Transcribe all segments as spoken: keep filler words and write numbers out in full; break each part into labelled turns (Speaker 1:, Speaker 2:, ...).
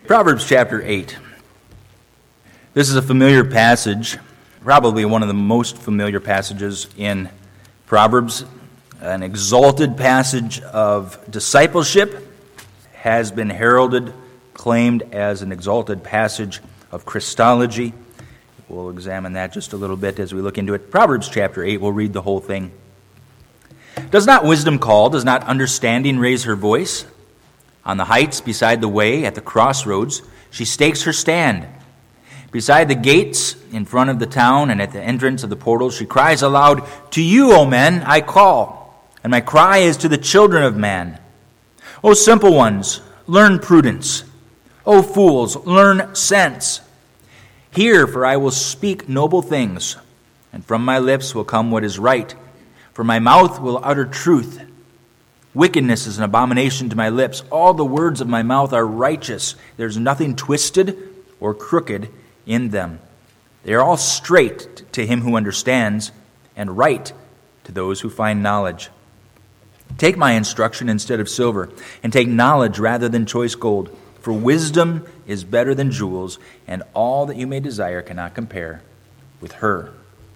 Speaker 1: Proverbs chapter eight. This is a familiar passage, probably one of the most familiar passages in Proverbs. An exalted passage of discipleship has been heralded, claimed as an exalted passage of Christology. We'll examine that just a little bit as we look into it. Proverbs chapter eight, we'll read the whole thing. Does not wisdom call? Does not understanding raise her voice? On the heights beside the way, at the crossroads, she stakes her stand. Beside the gates, in front of the town, and at the entrance of the portals, she cries aloud, "To you, O men, I call, and my cry is to the children of man. O simple ones, learn prudence. O fools, learn sense. Hear, for I will speak noble things, and from my lips will come what is right, for my mouth will utter truth. Wickedness is an abomination to my lips. All the words of my mouth are righteous. There's nothing twisted or crooked in them. They are all straight to him who understands, and right to those who find knowledge. Take my instruction instead of silver, and take knowledge rather than choice gold. For wisdom is better than jewels, and all that you may desire cannot compare with her.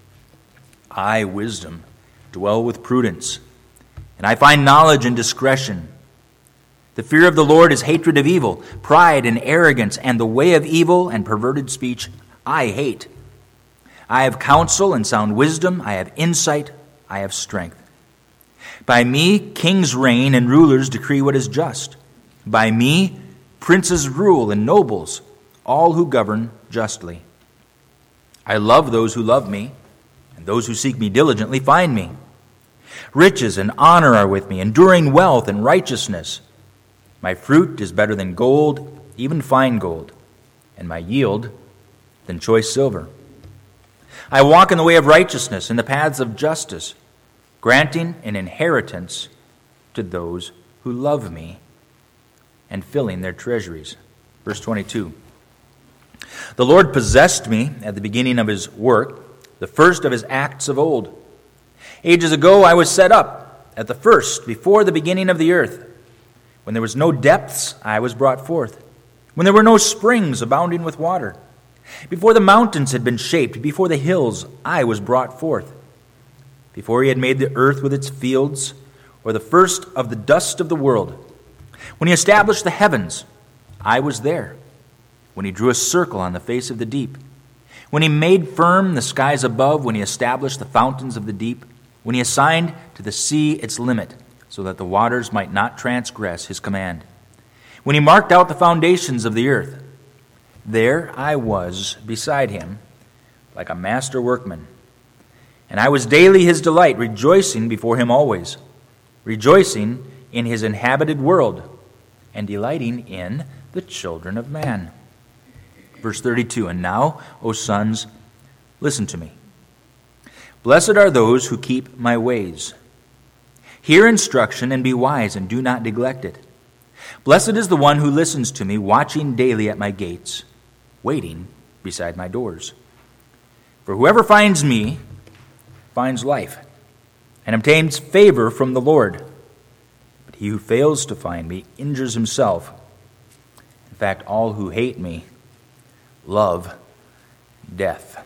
Speaker 1: I, wisdom, dwell with prudence, and I find knowledge and discretion. The fear of the Lord is hatred of evil, pride and arrogance, and the way of evil and perverted speech I hate. I have counsel and sound wisdom, I have insight, I have strength. By me kings reign and rulers decree what is just. By me princes rule and nobles, all who govern justly. I love those who love me, and those who seek me diligently find me. Riches and honor are with me, enduring wealth and righteousness. My fruit is better than gold, even fine gold, and my yield than choice silver. I walk in the way of righteousness, in the paths of justice, granting an inheritance to those who love me, and filling their treasuries. Verse twenty-two. The Lord possessed me at the beginning of his work, the first of his acts of old. Ages ago I was set up at the first, before the beginning of the earth. When there was no depths, I was brought forth. When there were no springs abounding with water. Before the mountains had been shaped, before the hills, I was brought forth. Before he had made the earth with its fields, or the first of the dust of the world. When he established the heavens, I was there. When he drew a circle on the face of the deep. When he made firm the skies above, when he established the fountains of the deep. When he assigned to the sea its limit, so that the waters might not transgress his command. When he marked out the foundations of the earth, there I was beside him, like a master workman. And I was daily his delight, rejoicing before him always, rejoicing in his inhabited world, and delighting in the children of man. Verse thirty-two, and now, O sons, listen to me. Blessed are those who keep my ways. Hear instruction and be wise, and do not neglect it. Blessed is the one who listens to me, watching daily at my gates, waiting beside my doors. For whoever finds me finds life, and obtains favor from the Lord. But he who fails to find me injures himself. In fact, all who hate me love death.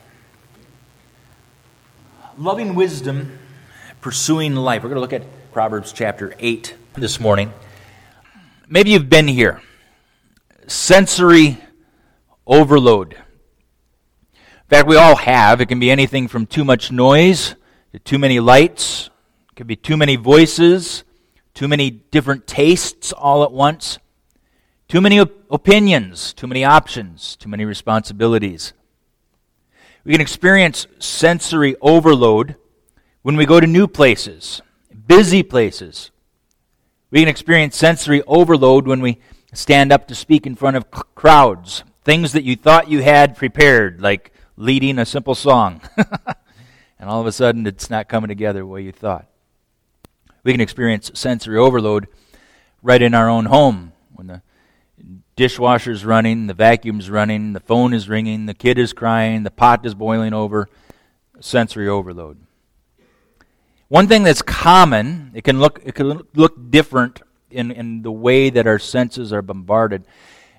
Speaker 1: Loving wisdom, pursuing life. We're going to look at Proverbs chapter eight this morning. Maybe you've been here. Sensory overload. In fact, we all have. It can be anything from too much noise to too many lights. It can be too many voices, too many different tastes all at once, too many op- opinions, too many options, too many responsibilities. We can experience sensory overload when we go to new places, busy places. We can experience sensory overload when we stand up to speak in front of c- crowds, things that you thought you had prepared, like leading a simple song. And all of a sudden, it's not coming together the way you thought. We can experience sensory overload right in our own home when the dishwasher's running, the vacuum's running, the phone is ringing, the kid is crying, the pot is boiling over. Sensory overload. One thing that's common, it can look it can look different in, in the way that our senses are bombarded.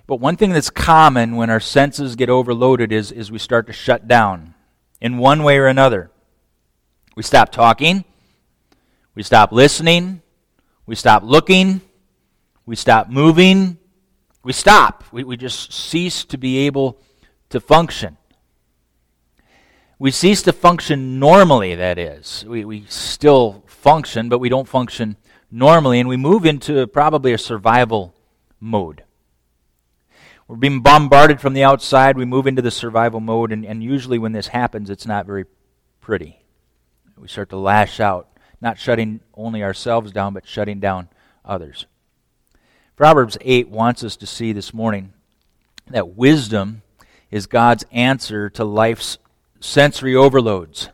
Speaker 1: But one thing that's common when our senses get overloaded is, is we start to shut down in one way or another. We stop talking, we stop listening, we stop looking, we stop moving, we stop. We, we just cease to be able to function. We cease to function normally, that is. We, we still function, but we don't function normally, and we move into probably a survival mode. We're being bombarded from the outside, we move into the survival mode, and, and usually when this happens, it's not very pretty. We start to lash out, not shutting only ourselves down, but shutting down others. Proverbs eight wants us to see this morning that wisdom is God's answer to life's sensory overloads.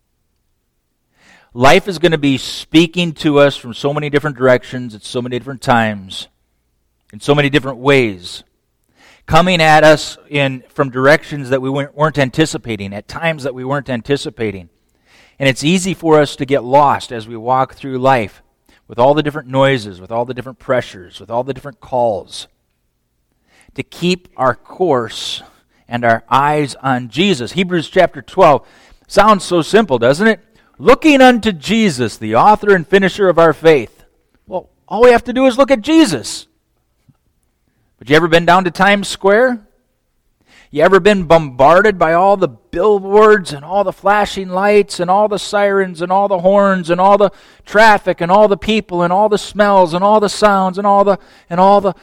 Speaker 1: Life is going to be speaking to us from so many different directions at so many different times, in so many different ways, coming at us in from directions that we weren't, weren't anticipating, at times that we weren't anticipating. And it's easy for us to get lost as we walk through life with all the different noises, with all the different pressures, with all the different calls. To keep our course and our eyes on Jesus. Hebrews chapter twelve sounds so simple, doesn't it? Looking unto Jesus, the author and finisher of our faith. Well, all we have to do is look at Jesus. But you ever been down to Times Square? You ever been bombarded by all the billboards and all the flashing lights and all the sirens and all the horns and all the traffic and all the people and all the smells and all the sounds and all the and all the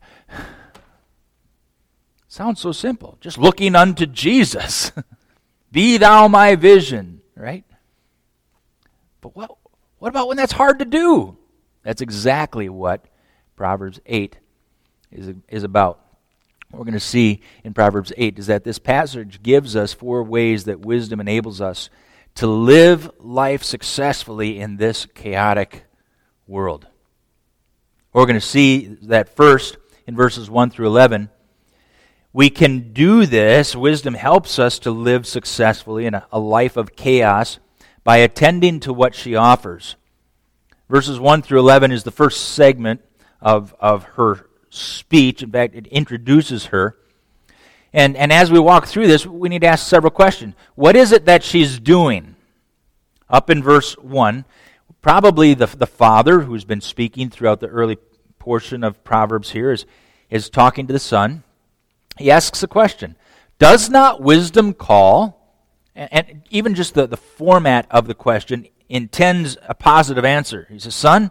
Speaker 1: sounds so simple. Just looking unto Jesus. Be thou my vision, right? But what what about when that's hard to do? That's exactly what Proverbs eight is is about. What we're going to see in Proverbs eight is that this passage gives us four ways that wisdom enables us to live life successfully in this chaotic world. We're going to see that first in verses one through eleven. We can do this, wisdom helps us to live successfully in a, a life of chaos by attending to what she offers. Verses one through eleven is the first segment of, of her speech. In fact, it introduces her. And, and as we walk through this, we need to ask several questions. What is it that she's doing? Up in verse one, probably the, the father who's been speaking throughout the early portion of Proverbs here is, is talking to the son. He asks a question. Does not wisdom call? And, and even just the, the format of the question intends a positive answer. He says, son,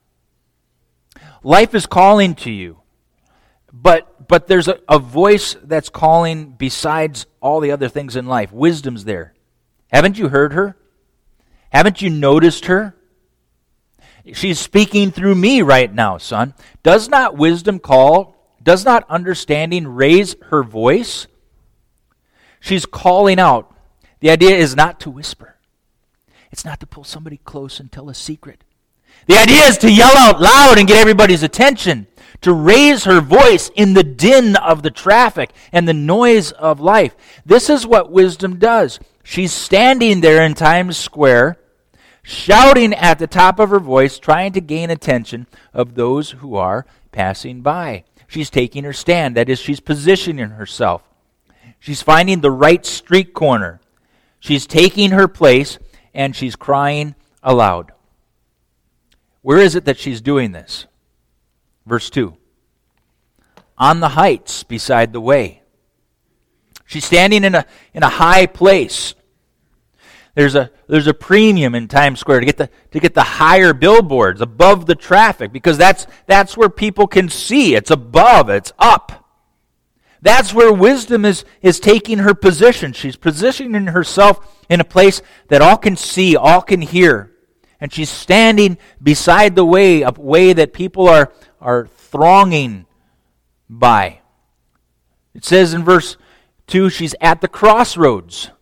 Speaker 1: life is calling to you. But but there's a, a voice that's calling besides all the other things in life. Wisdom's there. Haven't you heard her? Haven't you noticed her? She's speaking through me right now, son. Does not wisdom call? Does not understanding raise her voice? She's calling out. The idea is not to whisper. It's not to pull somebody close and tell a secret. The idea is to yell out loud and get everybody's attention. To raise her voice in the din of the traffic and the noise of life. This is what wisdom does. She's standing there in Times Square, shouting at the top of her voice, trying to gain attention of those who are passing by. She's taking her stand. That is, she's positioning herself. She's finding the right street corner. She's taking her place, and she's crying aloud. Where is it that she's doing this? Verse two. On the heights beside the way. She's standing in a in a high place. There's a there's a premium in Times Square to get the to get the higher billboards above the traffic, because that's that's where people can see. It's above, it's up. That's where wisdom is is taking her position. She's positioning herself in a place that all can see, all can hear. And she's standing beside the way, a way that people are, are thronging by. It says in verse two, she's at the crossroads.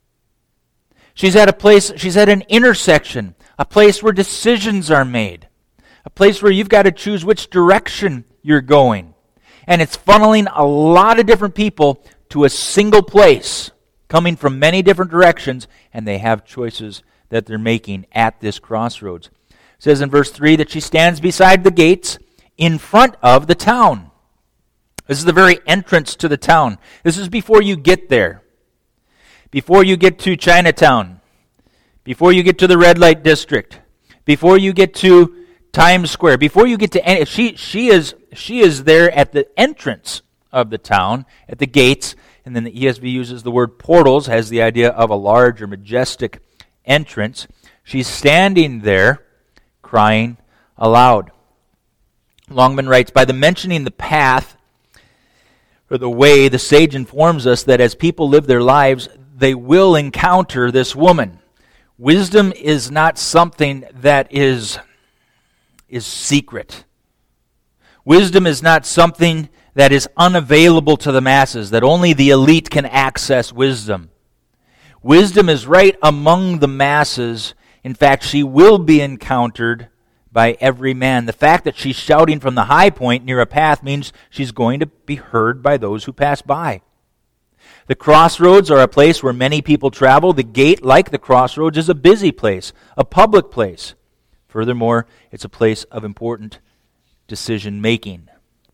Speaker 1: She's at a place, she's at an intersection, a place where decisions are made, a place where you've got to choose which direction you're going. And it's funneling a lot of different people to a single place, coming from many different directions, and they have choices that they're making at this crossroads. It says in verse three that she stands beside the gates in front of the town.
Speaker 2: This is the very entrance to the town. This is before you get there. Before you get to Chinatown. Before you get to the red light district. Before you get to Times Square. Before you get to any, she she is she is there at the entrance of the town, at the gates. And then the E S V uses the word portals, has the idea of a large or majestic entrance. She's standing there crying aloud. Longman writes, by the mentioning the path or the way, the sage informs us that as people live their lives, they will encounter this woman. Wisdom is not something that is, is secret. Wisdom is not something that is unavailable to the masses, that only the elite can access wisdom. Wisdom is right among the masses. In fact, she will be encountered by every man. The fact that she's shouting from the high point near a path means she's going to be heard by those who pass by. The crossroads are a place where many people travel. The gate, like the crossroads, is a busy place, a public place. Furthermore, it's a place of important decision-making.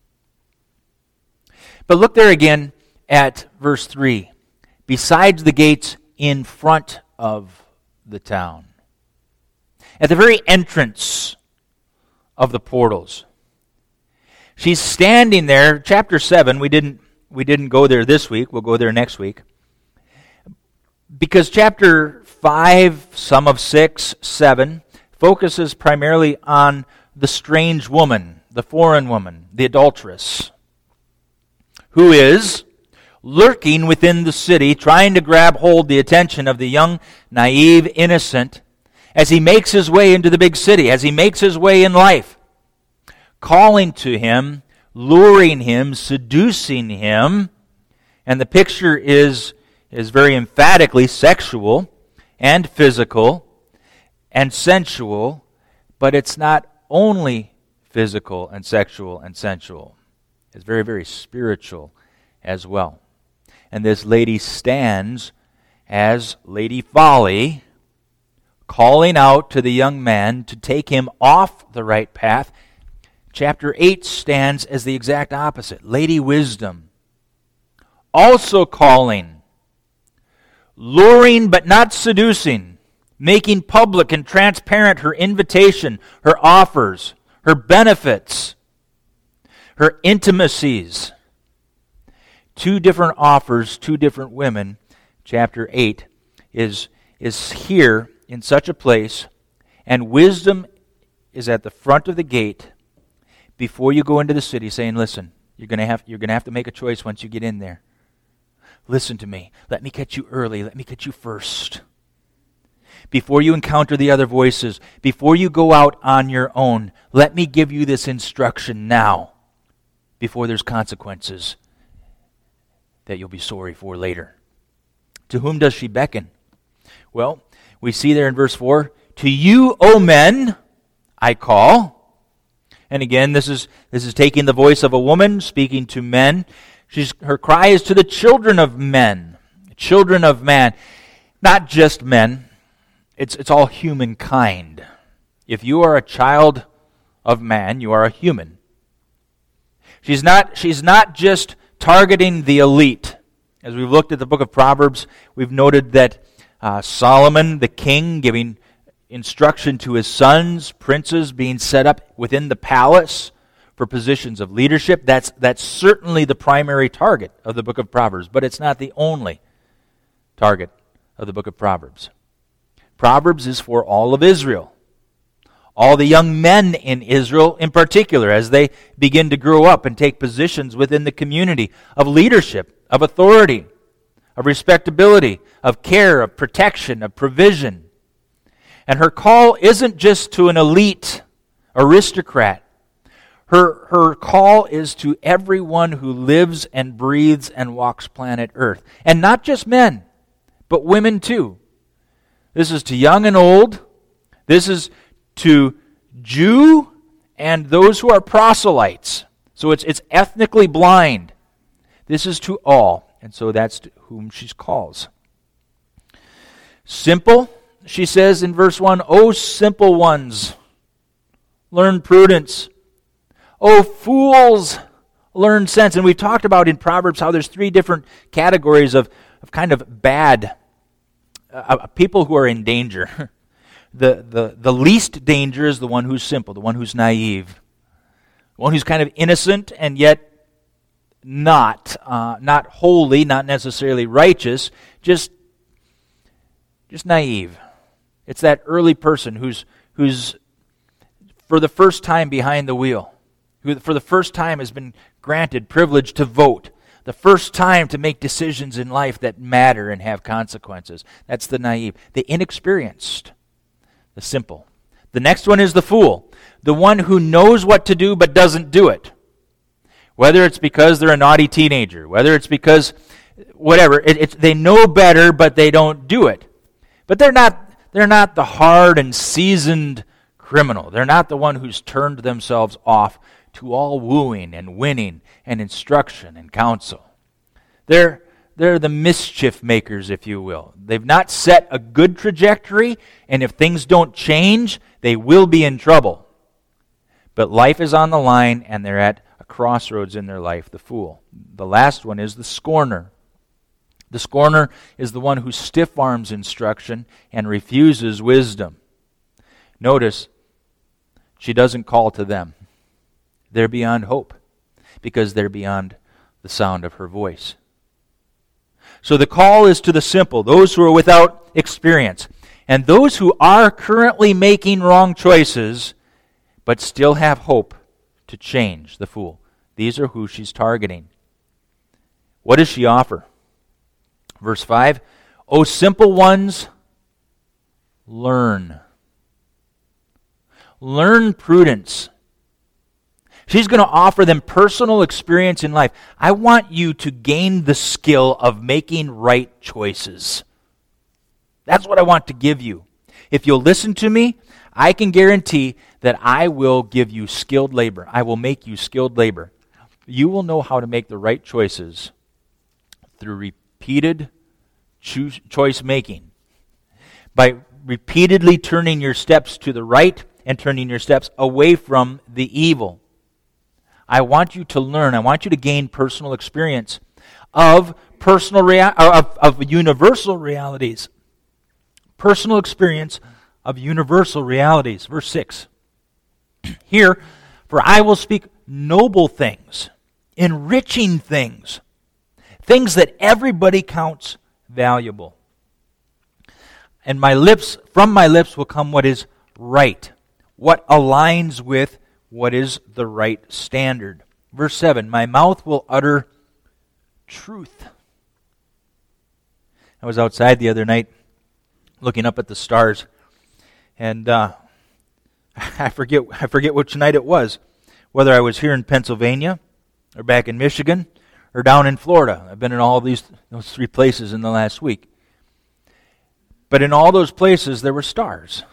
Speaker 2: But look there again at verse three. Besides the gates in front of the town. At the very entrance of the portals. She's standing there, chapter seven, we didn't we didn't go there this week, we'll go there next week. Because chapter five, some of six, seven, focuses primarily on the strange woman, the foreign woman, the adulteress, who is lurking within the city, trying to grab hold the attention of the young, naive, innocent, as he makes his way into the big city, as he makes his way in life, calling to him, luring him, seducing him. And the picture is, is very emphatically sexual and physical and sensual, but it's not only physical and sexual and sensual. It's very, very spiritual as well. And this lady stands as Lady Folly, calling out to the young man to take him off the right path. Chapter eight stands as the exact opposite. Lady Wisdom, also calling, luring but not seducing, making public and transparent her invitation, her offers, her benefits, her intimacies. Two different offers, two different women. Chapter eight is, is here in such a place, and wisdom is at the front of the gate before you go into the city, saying, listen, you're going to have you're going to have to make a choice once you get in there. Listen to me. Let me catch you early. Let me catch you first. Before you encounter the other voices, before you go out on your own, let me give you this instruction now, before there's consequences that you'll be sorry for later. To whom does she beckon? Well, we see there in verse four, to you, O men, I call. And again, this is this is taking the voice of a woman speaking to men. She's, her cry is to the children of men, children of man. Not just men, it's, it's all humankind. If you are a child of man, you are a human. She's not, she's not just targeting the elite. As we've looked at the book of Proverbs, we've noted that uh, Solomon, the king, giving instruction to his sons, princes being set up within the palace for positions of leadership. That's, that's certainly the primary target of the book of Proverbs, but it's not the only target of the book of Proverbs. Proverbs is for all of Israel. All the young men in Israel in particular, as they begin to grow up and take positions within the community of leadership, of authority, of respectability, of care, of protection, of provision. And her call isn't just to an elite aristocrat. Her, her call is to everyone who lives and breathes and walks planet Earth. And not just men, but women too. This is to young and old. This is to Jew and those who are proselytes. So it's it's ethnically blind. This is to all. And so that's to whom she calls. Simple, she says in verse one, O simple ones, learn prudence. O fools, learned sense. And we've talked about in Proverbs how there's three different categories of, of kind of bad uh, people who are in danger. the, the, the least danger is the one who's simple, the one who's naive, the one who's kind of innocent and yet not, uh, not holy, not necessarily righteous, just, just naive. It's that early person who's, who's for the first time behind the wheel, who for the first time has been granted privilege to vote, the first time to make decisions in life that matter and have consequences. That's the naive. The inexperienced, the simple. The next one is the fool, the one who knows what to do but doesn't do it. Whether it's because they're a naughty teenager, whether it's because, whatever, it, it's, they know better but they don't do it. But they're not, they're not the hard and seasoned criminal. They're not the one who's turned themselves off to all wooing and winning and instruction and counsel. They're, they're the mischief makers, if you will. They've not set a good trajectory, and if things don't change, they will be in trouble. But life is on the line, and they're at a crossroads in their life, the fool. The last one is the scorner. The scorner is the one who stiff-arms instruction and refuses wisdom. Notice, she doesn't call to them. They're beyond hope because they're beyond the sound of her voice. So the call is to the simple, those who are without experience, and those who are currently making wrong choices but still have hope to change, the fool. These are who she's targeting. What does she offer? Verse five, O simple ones, learn. Learn prudence. She's going to offer them personal experience in life. I want you to gain the skill of making right choices. That's what I want to give you. If you'll listen to me, I can guarantee that I will give you skilled labor. I will make you skilled labor. You will know how to make the right choices through repeated cho- choice making. By repeatedly turning your steps to the right and turning your steps away from the evil. I want you to learn, I want you to gain personal experience of personal rea- of, of universal realities. Personal experience of universal realities. Verse six. Here, for I will speak noble things, enriching things, things that everybody counts valuable. And my lips, from my lips will come what is right, what aligns with what is the right standard. Verse seven, my mouth will utter truth. I was outside the other night looking up at the stars, and uh, I forget I forget which night it was, whether I was here in Pennsylvania or back in Michigan or down in Florida. I've been in all of these those three places in the last week. But in all those places, there were stars.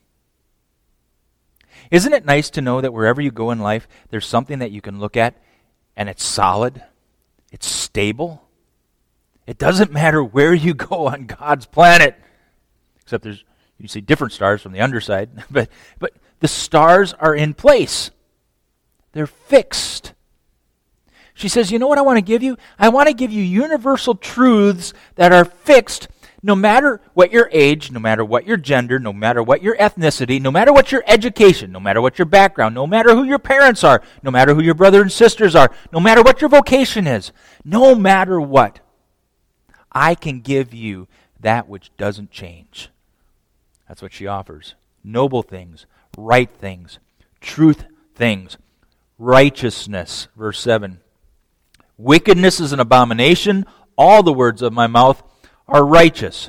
Speaker 2: Isn't it nice to know that wherever you go in life, there's something that you can look at, and it's solid, it's stable? It doesn't matter where you go on God's planet, except there's you see different stars from the underside, but but the stars are in place. They're fixed. She says, you know what I want to give you? I want to give you universal truths that are fixed no matter what your age, no matter what your gender, no matter what your ethnicity, no matter what your education, no matter what your background, no matter who your parents are, no matter who your brothers and sisters are, no matter what your vocation is, no matter what, I can give you that which doesn't change. That's what she offers. Noble things, right things, truth things, righteousness. Verse seven. Wickedness is an abomination. All the words of my mouth are righteous.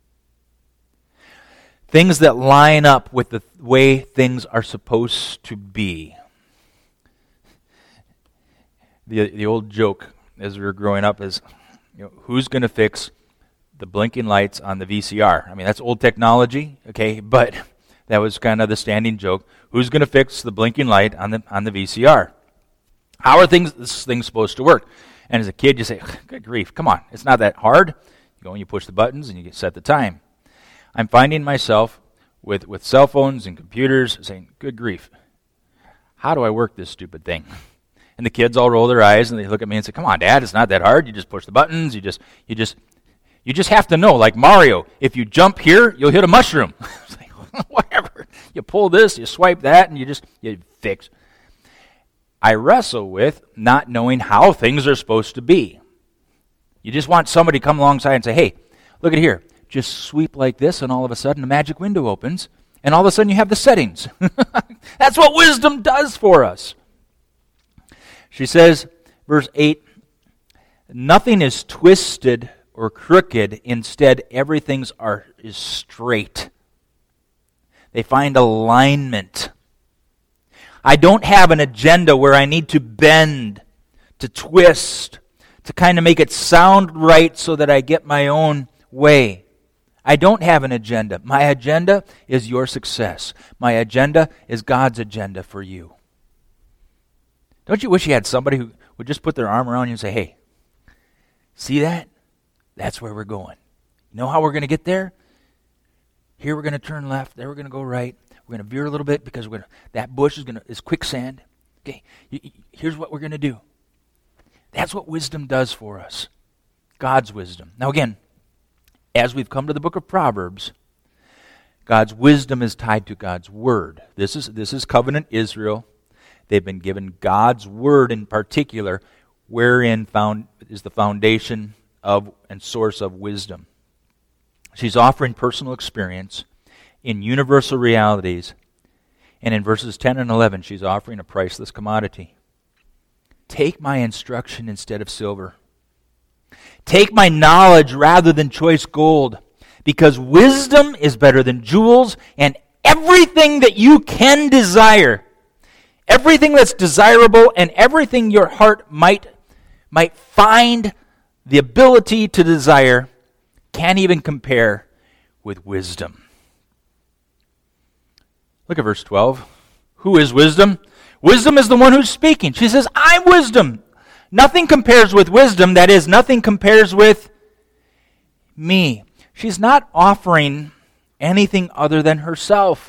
Speaker 2: Things that line up with the way things are supposed to be. The, the old joke as we were growing up is, you know, who's going to fix the blinking lights on the V C R? I mean, that's old technology, okay, but that was kind of the standing joke. Who's going to fix the blinking light on the on the V C R? How are things this thing supposed to work? And as a kid, you say, good grief, come on, it's not that hard. You go and you push the buttons and you get set the time. I'm finding myself with, with cell phones and computers saying, good grief, how do I work this stupid thing? And the kids all roll their eyes and they look at me and say, come on, Dad, it's not that hard. You just push the buttons. You just, you just, you just have to know, like Mario, if you jump here, you'll hit a mushroom. It's like, whatever. You pull this, you swipe that, and you just, you fix. I wrestle with not knowing how things are supposed to be. You just want somebody to come alongside and say, hey, look at here. Just sweep like this, and all of a sudden a magic window opens, and all of a sudden you have the settings. That's what wisdom does for us. She says, verse eight, nothing is twisted or crooked. Instead, everything are, is straight. They find alignment. I don't have an agenda where I need to bend, to twist, to kind of make it sound right so that I get my own way. I don't have an agenda. My agenda is your success. My agenda is God's agenda for you. Don't you wish you had somebody who would just put their arm around you and say, hey, see that? That's where we're going. You know how we're going to get there? Here we're going to turn left. There we're going to go right. We're going to veer a little bit because we're gonna, that bush is going to is quicksand. Okay, you, you, here's what we're going to do. That's what wisdom does for us. God's wisdom. Now again, as we've come to the book of Proverbs, God's wisdom is tied to God's word. This is this is covenant Israel. They've been given God's word in particular, wherein found is the foundation of and source of wisdom. She's offering personal experience in universal realities, and in verses ten and eleven, she's offering a priceless commodity. Take my instruction instead of silver. Take my knowledge rather than choice gold, because wisdom is better than jewels, and everything that you can desire, everything that's desirable, and everything your heart might, might find the ability to desire, can't even compare with wisdom. Look at verse twelve. Who is wisdom? Wisdom is the one who's speaking. She says, I'm wisdom. Nothing compares with wisdom. That is, nothing compares with me. She's not offering anything other than herself.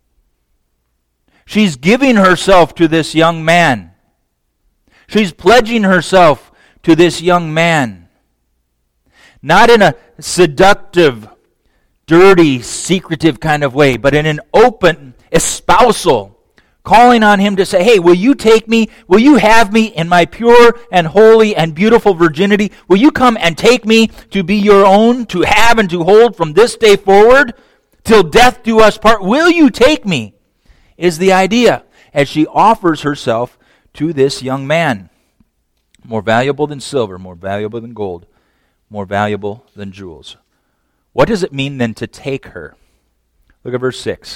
Speaker 2: She's giving herself to this young man. She's pledging herself to this young man. Not in a seductive, dirty, secretive kind of way, but in an open, espousal, calling on him to say, hey, will you take me? Will you have me in my pure and holy and beautiful virginity? Will you come and take me to be your own, to have and to hold from this day forward, till death do us part? Will you take me? Is the idea, as she offers herself to this young man. More valuable than silver, more valuable than gold, more valuable than jewels. What does it mean then to take her? Look at verse six.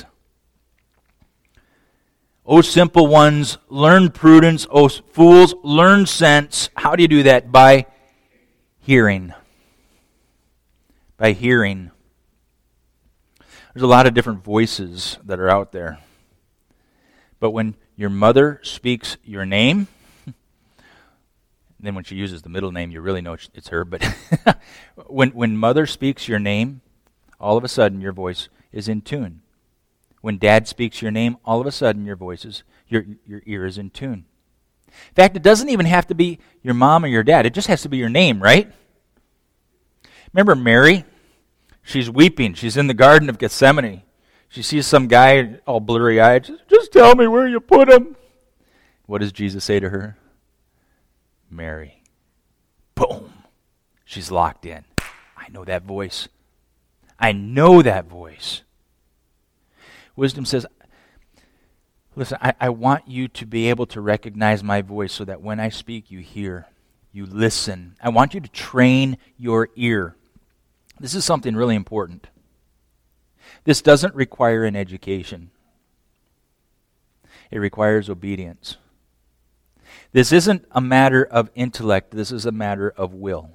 Speaker 2: O simple ones, learn prudence. O fools, learn sense. How do you do that? By hearing. By hearing. There's a lot of different voices that are out there. But when your mother speaks your name, then when she uses the middle name, you really know it's her. But when when mother speaks your name, all of a sudden your voice is in tune. When dad speaks your name, all of a sudden your voice is, your, your ear is in tune. In fact, it doesn't even have to be your mom or your dad. It just has to be your name, right? Remember Mary? She's weeping. She's in the Garden of Gethsemane. She sees some guy all blurry-eyed. Just, just tell me where you put him. What does Jesus say to her? Mary. Boom. She's locked in. I know that voice. I know that voice. Wisdom says, listen, I, I want you to be able to recognize my voice so that when I speak, you hear, you listen. I want you to train your ear. This is something really important. This doesn't require an education. It requires obedience. This isn't a matter of intellect. This is a matter of will.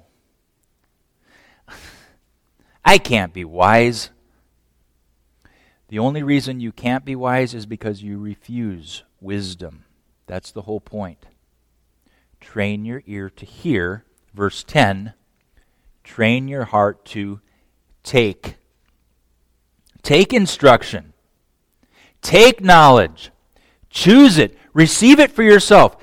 Speaker 2: I can't be wise. The only reason you can't be wise is because you refuse wisdom. That's the whole point. Train your ear to hear. Verse ten, train your heart to take. Take instruction. Take knowledge. Choose it. Receive it for yourself.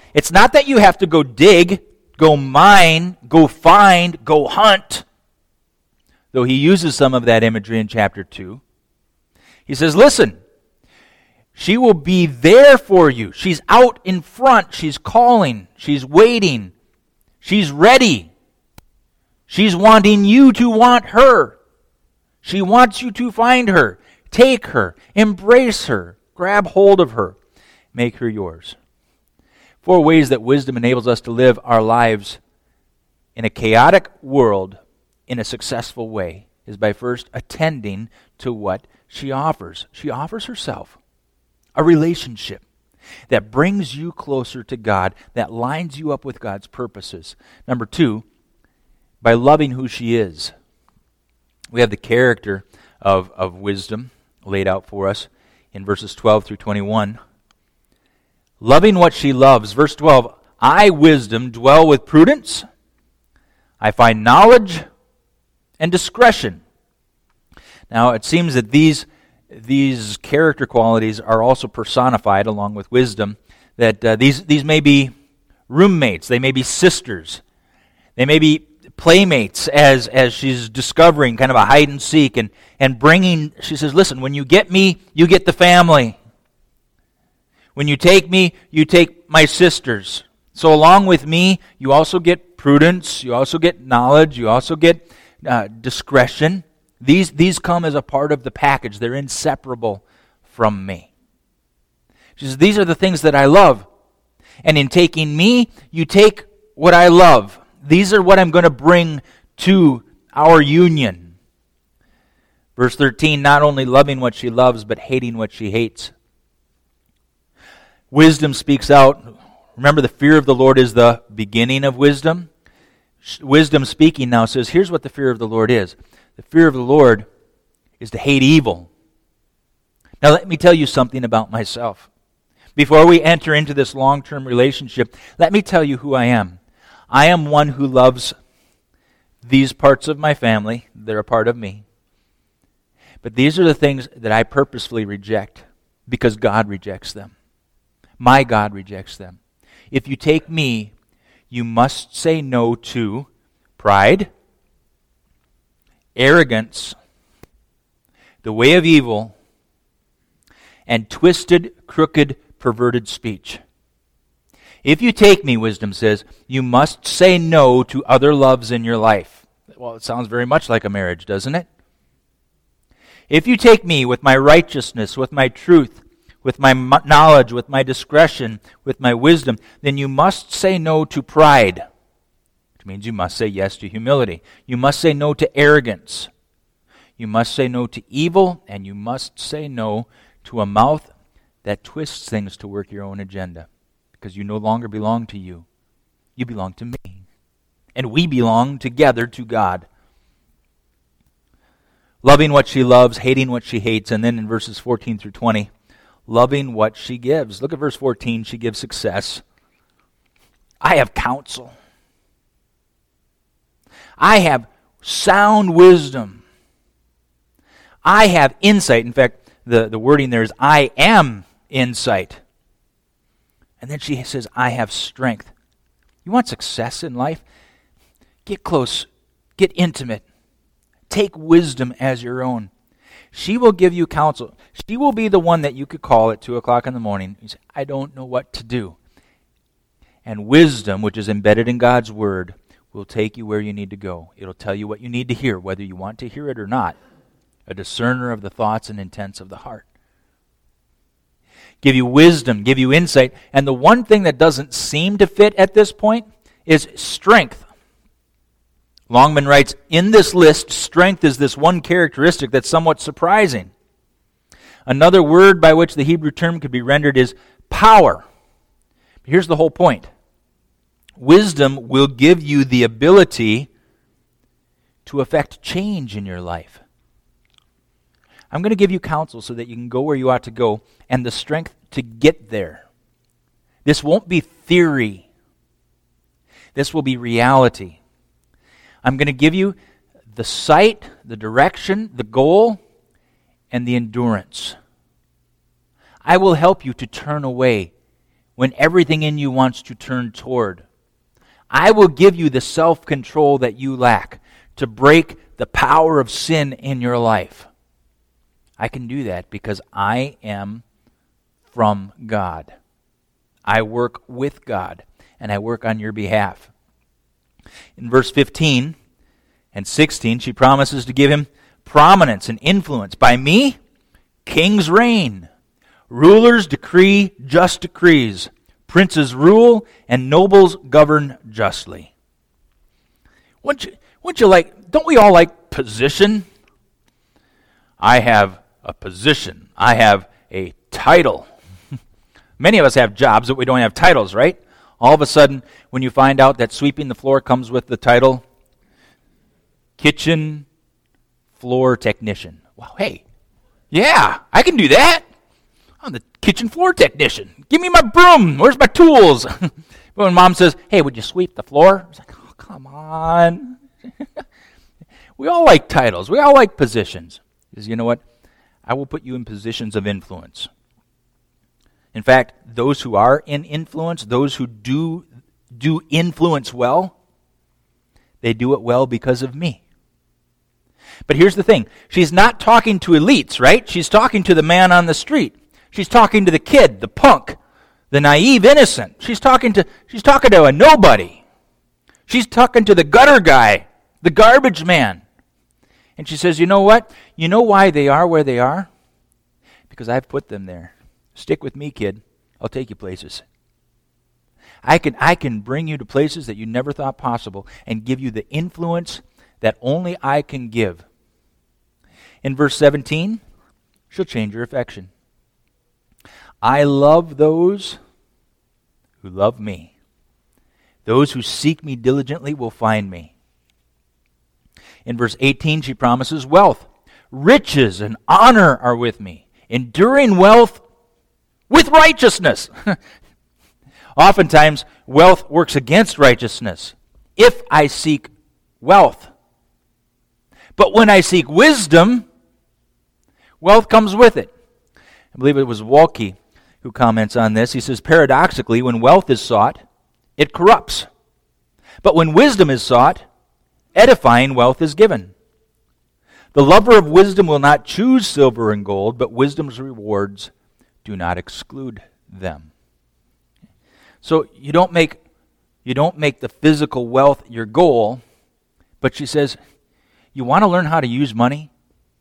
Speaker 2: It's not that you have to go dig, go mine, go find, go hunt. Though he uses some of that imagery in chapter two. He says, listen, she will be there for you. She's out in front. She's calling. She's waiting. She's ready. She's wanting you to want her. She wants you to find her. Take her. Embrace her. Grab hold of her. Make her yours. Four ways that wisdom enables us to live our lives in a chaotic world in a successful way is by first attending to what she offers. She offers herself. A relationship that brings you closer to God, that lines you up with God's purposes. Number two, by loving who she is. We have the character of, of wisdom laid out for us in verses twelve through twenty-one. Loving what she loves. Verse twelve, I, wisdom, dwell with prudence. I find knowledge and discretion. Now, it seems that these, these character qualities are also personified along with wisdom, that uh, these, these may be roommates, they may be sisters, they may be playmates as, as she's discovering kind of a hide and seek and, and bringing, she says, listen, when you get me, you get the family. When you take me, you take my sisters. So along with me, you also get prudence, you also get knowledge, you also get uh, discretion. These, these come as a part of the package. They're inseparable from me. She says, these are the things that I love. And in taking me, you take what I love. These are what I'm going to bring to our union. Verse thirteen, not only loving what she loves, but hating what she hates. Wisdom speaks out. Remember, the fear of the Lord is the beginning of wisdom. Wisdom speaking now says, here's what the fear of the Lord is. The fear of the Lord is to hate evil. Now let me tell you something about myself. Before we enter into this long-term relationship, let me tell you who I am. I am one who loves these parts of my family. They're a part of me. But these are the things that I purposefully reject because God rejects them. My God rejects them. If you take me, you must say no to pride, arrogance, the way of evil, and twisted, crooked, perverted speech. If you take me, wisdom says, you must say no to other loves in your life. Well, it sounds very much like a marriage, doesn't it? If you take me with my righteousness, with my truth, with my knowledge, with my discretion, with my wisdom, then you must say no to pride, which means you must say yes to humility. You must say no to arrogance. You must say no to evil, and you must say no to a mouth that twists things to work your own agenda, because you no longer belong to you. You belong to me. And we belong together to God. Loving what she loves, hating what she hates, and then in verses fourteen through twenty, loving what she gives. Look at verse fourteen. She gives success. I have counsel. I have sound wisdom. I have insight. In fact, the, the wording there is, I am insight. And then she says, I have strength. You want success in life? Get close. Get intimate. Take wisdom as your own. She will give you counsel. She will be the one that you could call at two o'clock in the morning. You say, I don't know what to do. And wisdom, which is embedded in God's word, will take you where you need to go. It'll tell you what you need to hear, whether you want to hear it or not. A discerner of the thoughts and intents of the heart. Give you wisdom, give you insight. And the one thing that doesn't seem to fit at this point is strength. Longman writes, in this list, strength is this one characteristic that's somewhat surprising. Another word by which the Hebrew term could be rendered is power. Here's the whole point. Wisdom will give you the ability to affect change in your life. I'm going to give you counsel so that you can go where you ought to go and the strength to get there. This won't be theory. This will be reality. I'm going to give you the sight, the direction, the goal, and the endurance. I will help you to turn away when everything in you wants to turn toward. I will give you the self-control that you lack to break the power of sin in your life. I can do that because I am from God. I work with God, and I work on your behalf. In verse fifteen and sixteen, she promises to give him prominence and influence. By me, kings reign. Rulers decree just decrees. Princes rule, and nobles govern justly. Wouldn't you, wouldn't you like, don't we all like position? I have a position. I have a title. Many of us have jobs, but we don't have titles, right? All of a sudden, when you find out that sweeping the floor comes with the title, kitchen floor technician. Wow, hey, yeah, I can do that. I'm the kitchen floor technician. Give me my broom. Where's my tools? But when mom says, hey, would you sweep the floor? It's like, oh, come on. We all like titles. We all like positions. Because you know what? I will put you in positions of influence. In fact, those who are in influence, those who do, do influence well, they do it well because of me. But here's the thing. She's not talking to elites, right? She's talking to the man on the street. She's talking to the kid, the punk, the naive innocent. She's talking to she's talking to a nobody. She's talking to the gutter guy, the garbage man. And she says, you know what? You know why they are where they are? Because I've put them there. Stick with me, kid. I'll take you places. I can I can bring you to places that you never thought possible and give you the influence that only I can give. In verse seventeen, she'll change your affection. I love those who love me. Those who seek me diligently will find me. In verse eighteen, she promises wealth. Riches and honor are with me. Enduring wealth with righteousness. Oftentimes, wealth works against righteousness. If I seek wealth. But when I seek wisdom, wealth comes with it. I believe it was Walke who comments on this. He says, paradoxically, when wealth is sought, it corrupts. But when wisdom is sought, edifying wealth is given. The lover of wisdom will not choose silver and gold, but wisdom's rewards do not exclude them. So you don't make you don't make the physical wealth your goal, but she says, you want to learn how to use money?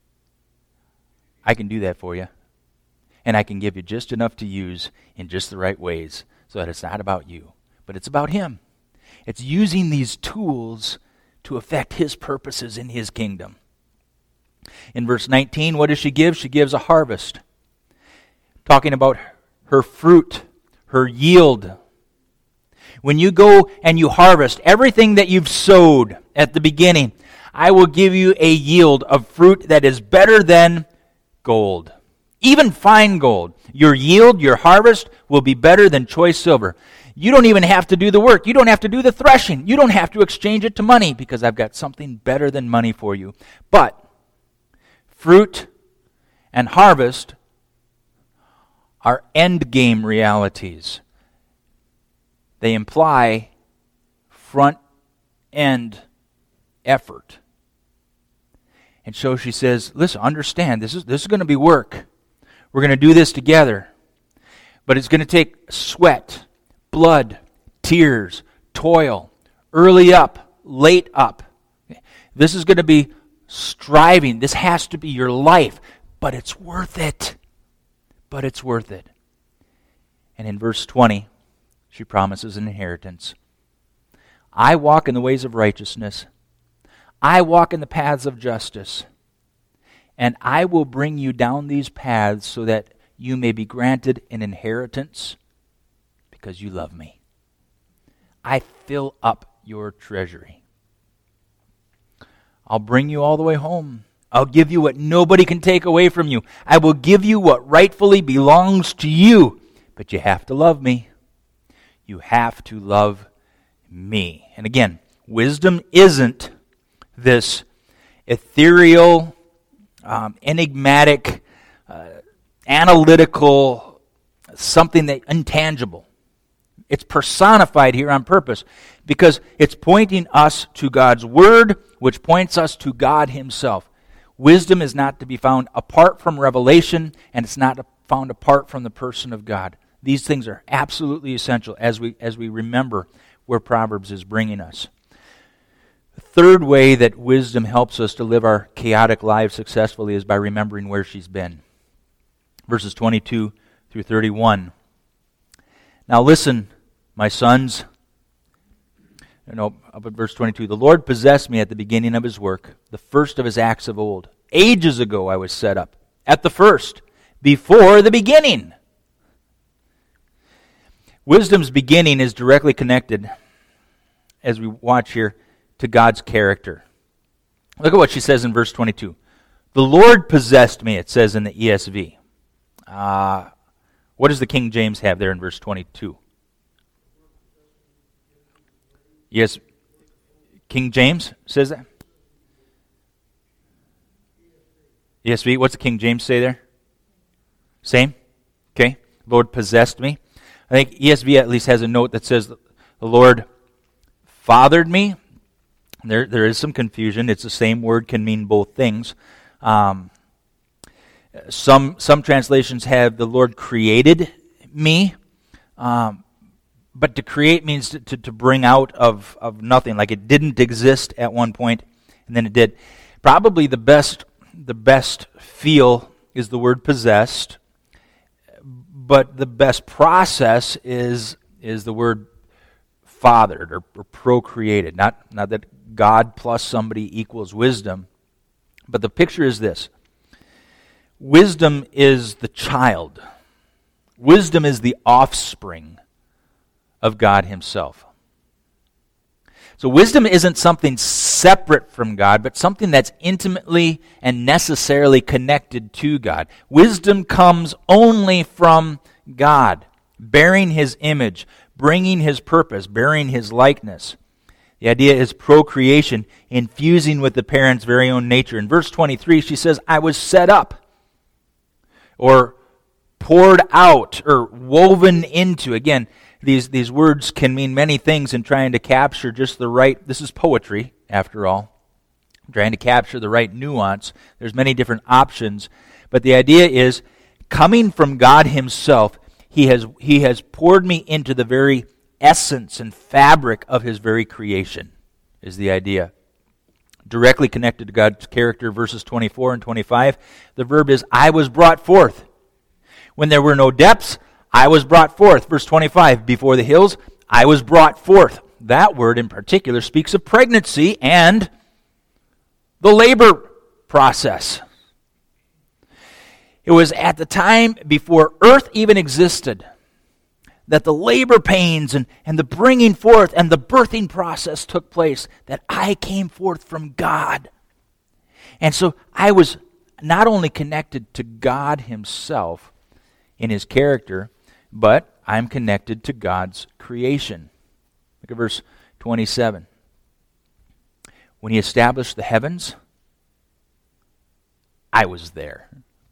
Speaker 2: I can do that for you. And I can give you just enough to use in just the right ways so that it's not about you, but it's about Him. It's using these tools to affect His purposes in His kingdom. In verse nineteen, what does she give? She gives a harvest. Talking about her fruit, her yield. When you go and you harvest everything that you've sowed at the beginning, I will give you a yield of fruit that is better than gold. Even fine gold. Your yield, your harvest, will be better than choice silver. You don't even have to do the work. You don't have to do the threshing. You don't have to exchange it to money because I've got something better than money for you. But fruit and harvest are end game realities. They imply front end effort. And so she says, listen, understand, this is this is going to be work. We're going to do this together. But it's going to take sweat, blood, tears, toil, early up, late up. This is going to be striving. This has to be your life. But it's worth it. But it's worth it. And in verse twenty, she promises an inheritance. I walk in the ways of righteousness. I walk in the paths of justice. And I will bring you down these paths so that you may be granted an inheritance because you love me. I fill up your treasury. I'll bring you all the way home. I'll give you what nobody can take away from you. I will give you what rightfully belongs to you. But you have to love me. You have to love me. And again, wisdom isn't this ethereal, um, enigmatic, uh, analytical, something that intangible. It's personified here on purpose because it's pointing us to God's Word, which points us to God Himself. Wisdom is not to be found apart from revelation, and it's not found apart from the person of God. These things are absolutely essential as we as we remember where Proverbs is bringing us. The third way that wisdom helps us to live our chaotic lives successfully is by remembering where she's been. Verses twenty-two through thirty-one. Now listen, my sons. No, up at verse twenty-two. The Lord possessed me at the beginning of His work, the first of His acts of old. Ages ago I was set up, at the first, before the beginning. Wisdom's beginning is directly connected, as we watch here, to God's character. Look at what she says in verse twenty-two. The Lord possessed me, it says in the E S V. Uh, what does the King James have there in verse twenty-two? Yes, King James says that? E S V, what's the King James say there? Same? Okay. Lord possessed me. I think E S V at least has a note that says the Lord fathered me. There, there is some confusion. It's the same word, can mean both things. Um, some some translations have the Lord created me. Um, but to create means to, to, to bring out of, of nothing, like it didn't exist at one point, and then it did. Probably the best the best feel is the word possessed. But the best process is is the word fathered or, or procreated. Not, not that God plus somebody equals wisdom, but the picture is this. Wisdom is the child. Wisdom is the offspring of God Himself. So wisdom isn't something separate from God, but something that's intimately and necessarily connected to God. Wisdom comes only from God, bearing His image, bringing His purpose, bearing His likeness. The idea is procreation, infusing with the parent's very own nature. In verse twenty-three, she says, I was set up, or poured out, or woven into. Again, These these words can mean many things in trying to capture just the right, this is poetry, after all, trying to capture the right nuance. There's many different options, but the idea is, coming from God Himself, He has He has poured me into the very essence and fabric of His very creation, is the idea. Directly connected to God's character, verses twenty-four and twenty-five, the verb is, I was brought forth. When there were no depths, I was brought forth. Verse twenty-five, before the hills, I was brought forth. That word in particular speaks of pregnancy and the labor process. It was at the time before earth even existed that the labor pains and, and the bringing forth and the birthing process took place, that I came forth from God. And so I was not only connected to God Himself in His character, but I'm connected to God's creation. Look at verse twenty-seven. When He established the heavens, I was there.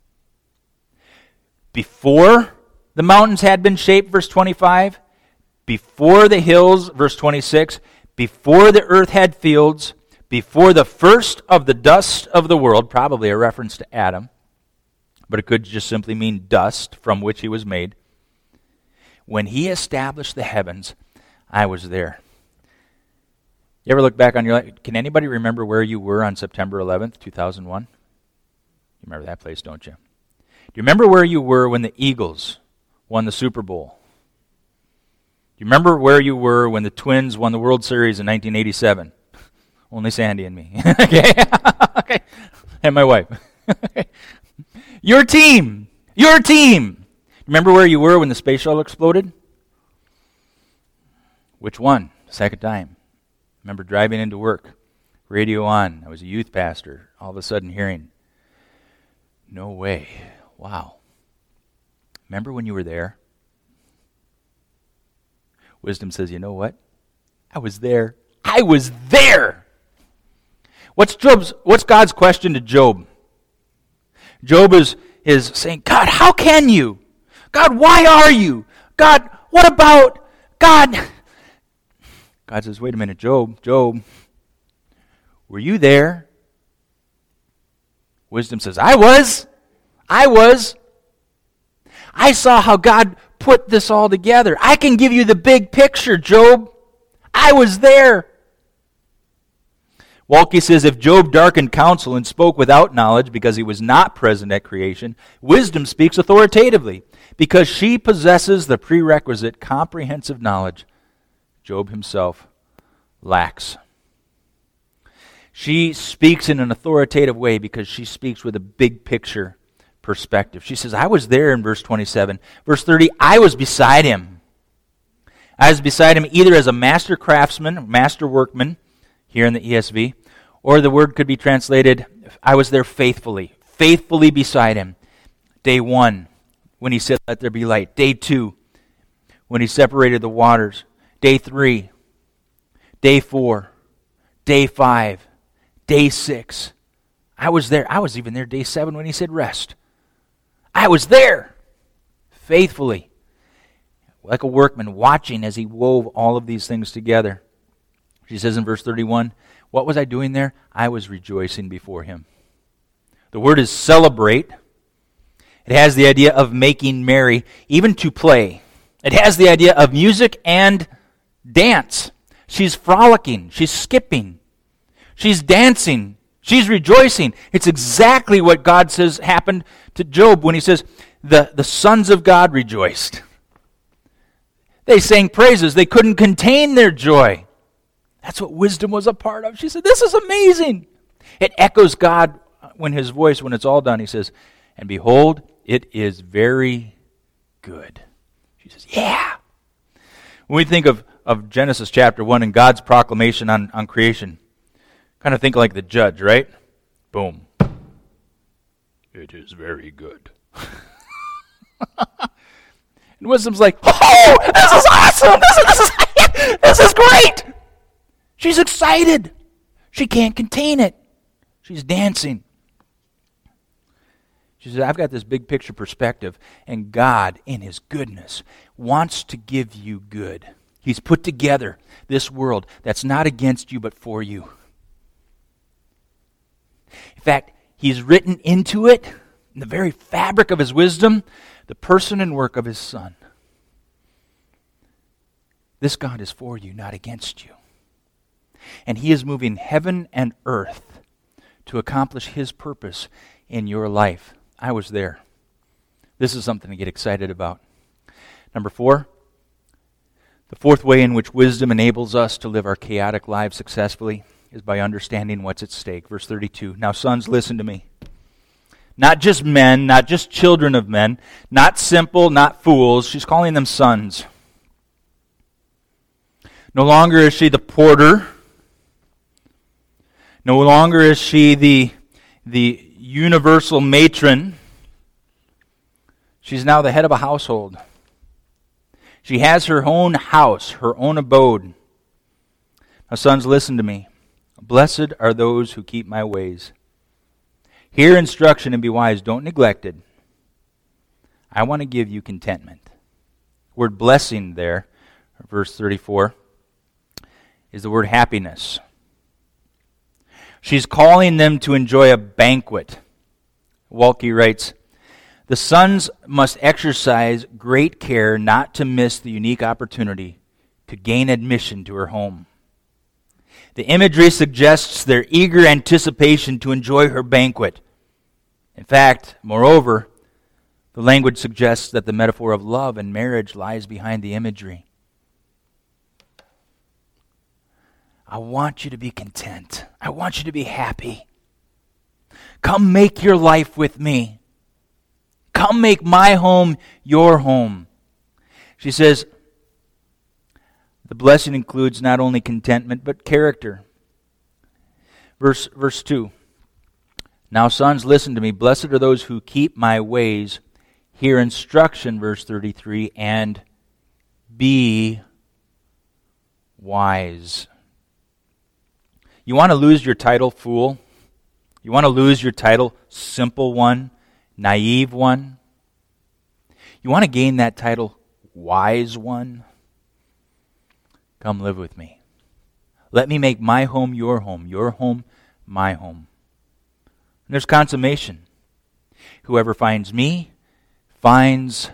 Speaker 2: Before the mountains had been shaped, verse twenty-five, before the hills, verse twenty-six, before the earth had fields, before the first of the dust of the world, probably a reference to Adam, but it could just simply mean dust from which he was made. When He established the heavens, I was there. You ever look back on your life? Can anybody remember where you were on September eleventh, two thousand one? You remember that place, don't you? Do you remember where you were when the Eagles won the Super Bowl? Do you remember where you were when the Twins won the World Series in nineteen eighty-seven? Only Sandy and me. Okay? Okay. And my wife. Your team. Your team. Remember where you were when the space shuttle exploded? Which one? Second time. Remember driving into work, radio on. I was a youth pastor. All of a sudden hearing, no way. Wow. Remember when you were there? Wisdom says, you know what? I was there. I was there. What's Job's? What's God's question to Job? Job is, is saying, God, how can you? God, why are you? God, what about? God! God says, wait a minute, Job, Job, were you there? Wisdom says, I was. I was. I saw how God put this all together. I can give you the big picture, Job. I was there. Walke says, if Job darkened counsel and spoke without knowledge because he was not present at creation, wisdom speaks authoritatively because she possesses the prerequisite comprehensive knowledge Job himself lacks. She speaks in an authoritative way because she speaks with a big picture perspective. She says, I was there in verse twenty-seven. Verse thirty, I was beside him. I was beside him either as a master craftsman, master workman, here in the E S V, or the word could be translated, I was there faithfully, faithfully beside him. Day one, when he said, let there be light. Day two, when he separated the waters. Day three, day four, day five, day six. I was there. I was even there day seven when he said rest. I was there, faithfully, like a workman, watching as he wove all of these things together. She says in verse thirty-one, what was I doing there? I was rejoicing before him. The word is celebrate. It has the idea of making merry, even to play. It has the idea of music and dance. She's frolicking. She's skipping. She's dancing. She's rejoicing. It's exactly what God says happened to Job when he says, the, the sons of God rejoiced. They sang praises. They couldn't contain their joy. That's what wisdom was a part of. She said, this is amazing. It echoes God when his voice, when it's all done, he says, and behold, it is very good. She says, yeah. When we think of, of Genesis chapter one and God's proclamation on, on creation, kind of think like the judge, right? Boom. It is very good. And wisdom's like, oh, this is awesome. This is, this is, this is great. She's excited. She can't contain it. She's dancing. She says, I've got this big picture perspective, and God, in his goodness, wants to give you good. He's put together this world that's not against you, but for you. In fact, he's written into it, in the very fabric of his wisdom, the person and work of his Son. This God is for you, not against you. And he is moving heaven and earth to accomplish his purpose in your life. I was there. This is something to get excited about. Number four, the fourth way in which wisdom enables us to live our chaotic lives successfully is by understanding what's at stake. Verse thirty-two, now sons, listen to me. Not just men, not just children of men, not simple, not fools. She's calling them sons. No longer is she the porter. No longer is she the, the universal matron. She's now the head of a household. She has her own house, her own abode. Now, sons, listen to me. Blessed are those who keep my ways. Hear instruction and be wise. Don't neglect it. I want to give you contentment. Word blessing there, verse thirty-four, is the word happiness. She's calling them to enjoy a banquet. Walke writes, the sons must exercise great care not to miss the unique opportunity to gain admission to her home. The imagery suggests their eager anticipation to enjoy her banquet. In fact, moreover, the language suggests that the metaphor of love and marriage lies behind the imagery. I want you to be content. I want you to be happy. Come make your life with me. Come make my home your home. She says, the blessing includes not only contentment, but character. Verse, verse two. Now, sons, listen to me. Blessed are those who keep my ways. Hear instruction, verse thirty-three, and be wise. You want to lose your title, fool? You want to lose your title, simple one, naive one? You want to gain that title, wise one? Come live with me. Let me make my home your home, your home my home. And there's consummation. Whoever finds me finds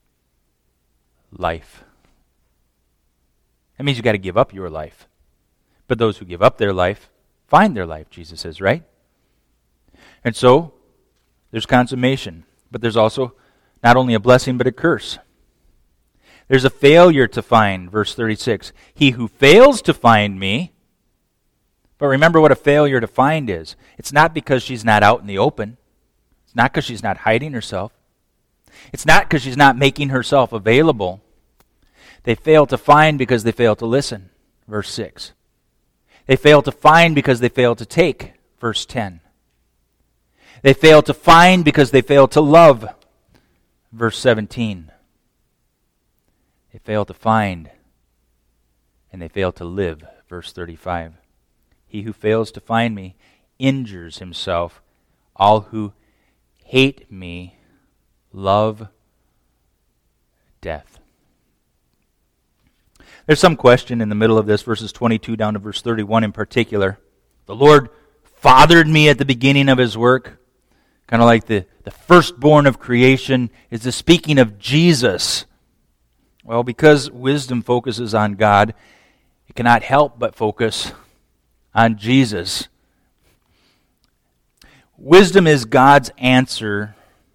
Speaker 2: life. That means you've got to give up your life. But those who give up their life find their life, Jesus says, right? And so, there's consummation. But there's also not only a blessing, but a curse. There's a failure to find, verse thirty-six. He who fails to find me, but remember what a failure to find is. It's not because she's not out in the open. It's not because she's not hiding herself. It's not because she's not making herself available. They fail to find because they fail to listen, verse six. They fail to find because they fail to take, verse ten. They fail to find because they fail to love, verse seventeen. They fail to find and they fail to live, verse thirty-five. He who fails to find me injures himself. All who hate me love death. There's some question in the middle of this, verses twenty-two down to verse thirty-one in particular. The Lord fathered me at the beginning of His work. Kind of like the, the firstborn of creation. Is this speaking of Jesus? Well, because wisdom focuses on God, it cannot help but focus on Jesus. Wisdom is God's answer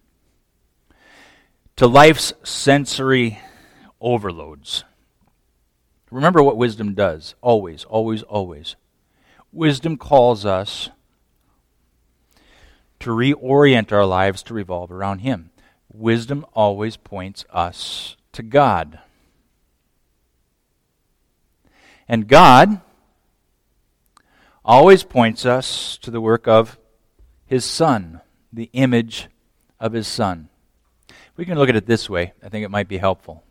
Speaker 2: to life's sensory overloads. Remember what wisdom does. Always, always, always. Wisdom calls us to reorient our lives to revolve around Him. Wisdom always points us to God. And God always points us to the work of His Son, the image of His Son. We can look at it this way. I think it might be helpful.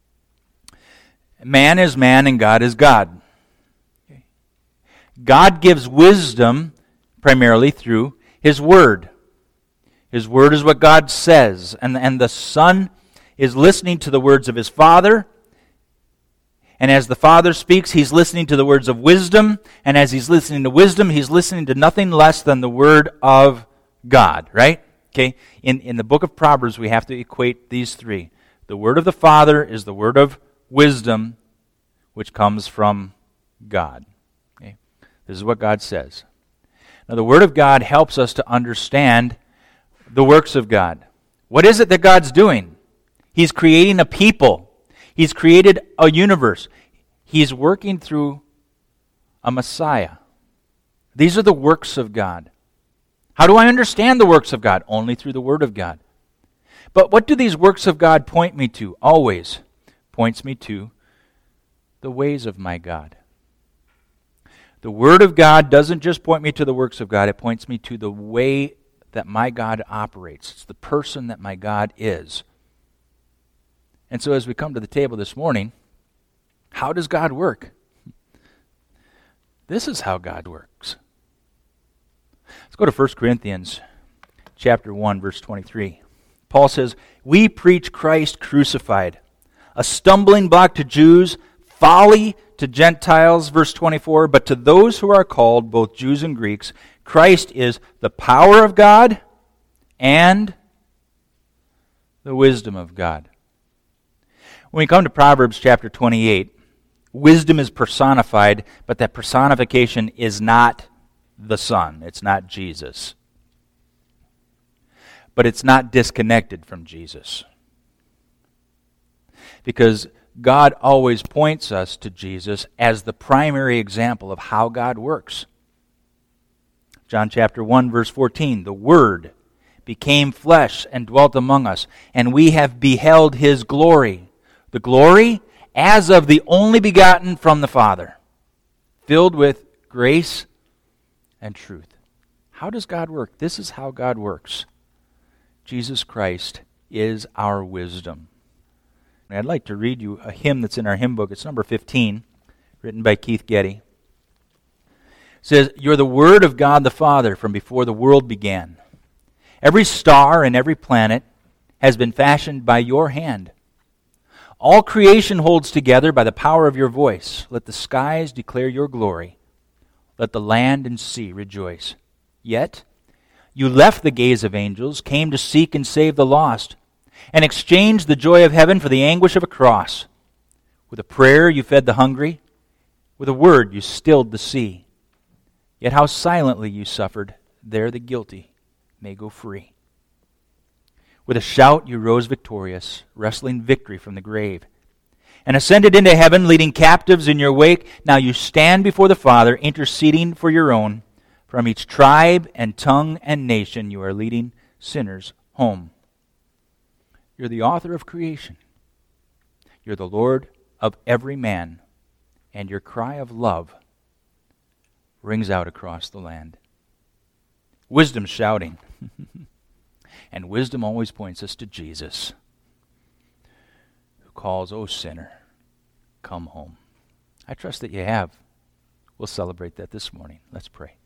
Speaker 2: Man is man and God is God. God gives wisdom primarily through His Word. His Word is what God says. And, and the Son is listening to the words of His Father. And as the Father speaks, He's listening to the words of wisdom. And as He's listening to wisdom, He's listening to nothing less than the Word of God, right? Okay. In, in the book of Proverbs, we have to equate these three. The Word of the Father is the Word of wisdom, which comes from God. Okay? This is what God says. Now, the Word of God helps us to understand the works of God. What is it that God's doing? He's creating a people. He's created a universe. He's working through a Messiah. These are the works of God. How do I understand the works of God? Only through the Word of God. But what do these works of God point me to? Always points me to the ways of my God. The Word of God doesn't just point me to the works of God, it points me to the way that my God operates. It's the person that my God is. And so as we come to the table this morning, how does God work? This is how God works. Let's go to First Corinthians chapter one, verse twenty-three. Paul says, "We preach Christ crucified, a stumbling block to Jews, folly to Gentiles," verse twenty-four, "but to those who are called, both Jews and Greeks, Christ is the power of God and the wisdom of God." When we come to Proverbs chapter twenty-eight, wisdom is personified, but that personification is not the Son. It's not Jesus. But it's not disconnected from Jesus. Because God always points us to Jesus as the primary example of how God works. John chapter one, verse fourteen, "The Word became flesh and dwelt among us, and we have beheld His glory, the glory as of the only begotten from the Father, filled with grace and truth." How does God work? This is how God works. Jesus Christ is our wisdom. And I'd like to read you a hymn that's in our hymn book. It's number fifteen, written by Keith Getty. It says, "You're the Word of God the Father from before the world began. Every star and every planet has been fashioned by your hand. All creation holds together by the power of your voice. Let the skies declare your glory. Let the land and sea rejoice. Yet you left the gaze of angels, came to seek and save the lost, and exchanged the joy of heaven for the anguish of a cross. With a prayer you fed the hungry. With a word you stilled the sea. Yet how silently you suffered, there the guilty may go free. With a shout you rose victorious, wrestling victory from the grave, and ascended into heaven, leading captives in your wake. Now you stand before the Father, interceding for your own. From each tribe and tongue and nation you are leading sinners home. You're the author of creation. You're the Lord of every man, and your cry of love rings out across the land. Wisdom's shouting. And wisdom always points us to Jesus, who calls, "O sinner, come home." I trust that you have. We'll celebrate that this morning. Let's pray.